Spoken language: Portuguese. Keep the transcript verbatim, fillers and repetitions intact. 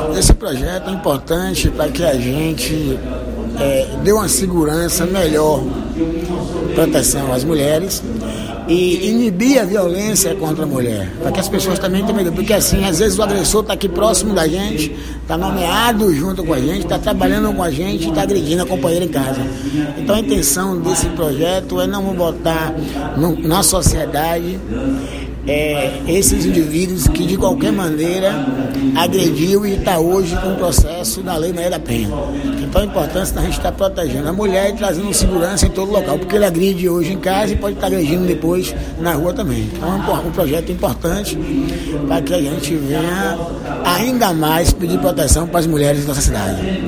Esse projeto é importante para que a gente é, dê uma segurança melhor, proteção às mulheres e inibir a violência contra a mulher, para que as pessoas também tenham medo, porque assim, às vezes o agressor está aqui próximo da gente, está nomeado junto com a gente, está trabalhando com a gente, está agredindo a companheira em casa. Então a intenção desse projeto é não botar no, na sociedade É, esses indivíduos que de qualquer maneira agrediu e está hoje com o processo da Lei Maria da Penha. Então a importância da gente estar protegendo a mulher e trazendo segurança em todo local, porque ele agride hoje em casa e pode estar agredindo depois na rua também. Então é um projeto importante para que a gente venha ainda mais pedir proteção para as mulheres da nossa cidade.